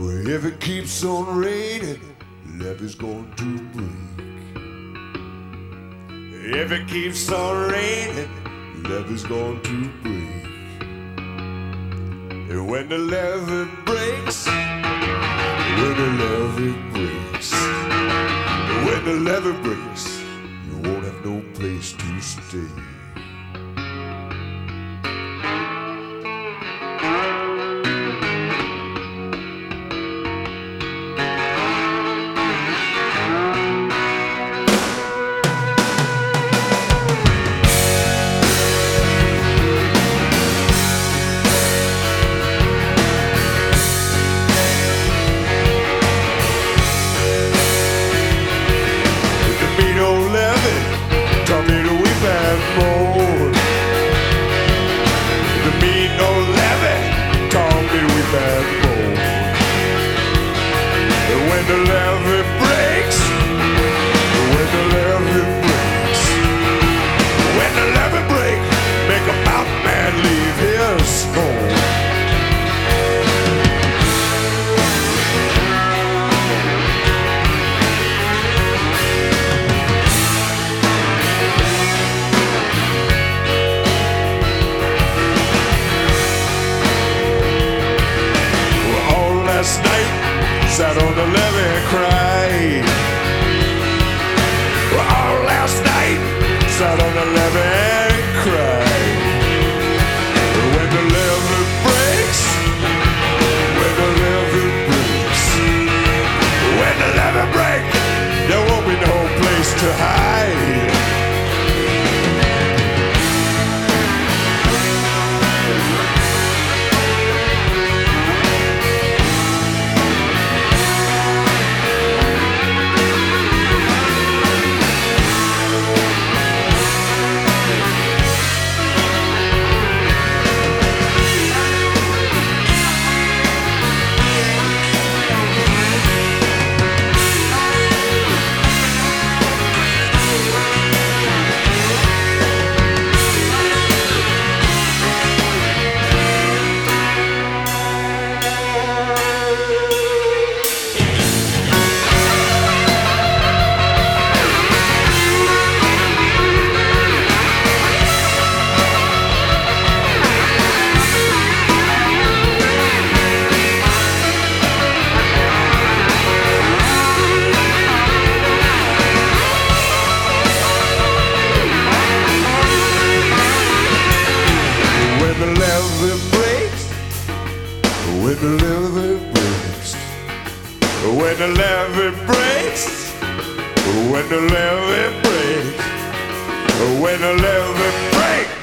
Well, if it keeps on raining, levee's going to break. If it keeps on raining, levee's going to break. And when the levee breaks, when the levee breaks, when the levee breaks, you won't have no place to stay. When the levee breaks, when the levee breaks, when the levee breaks, make a mountain man leave his home. Well, all last night sat on the levee and cried. Well, all last night sat on the levee and cried. When the levee breaks, when the levee breaks, when the levee breaks, there won't be no place to hide. When the levee breaks, when the levee breaks, when the levee breaks, when the levee breaks, when the levee breaks.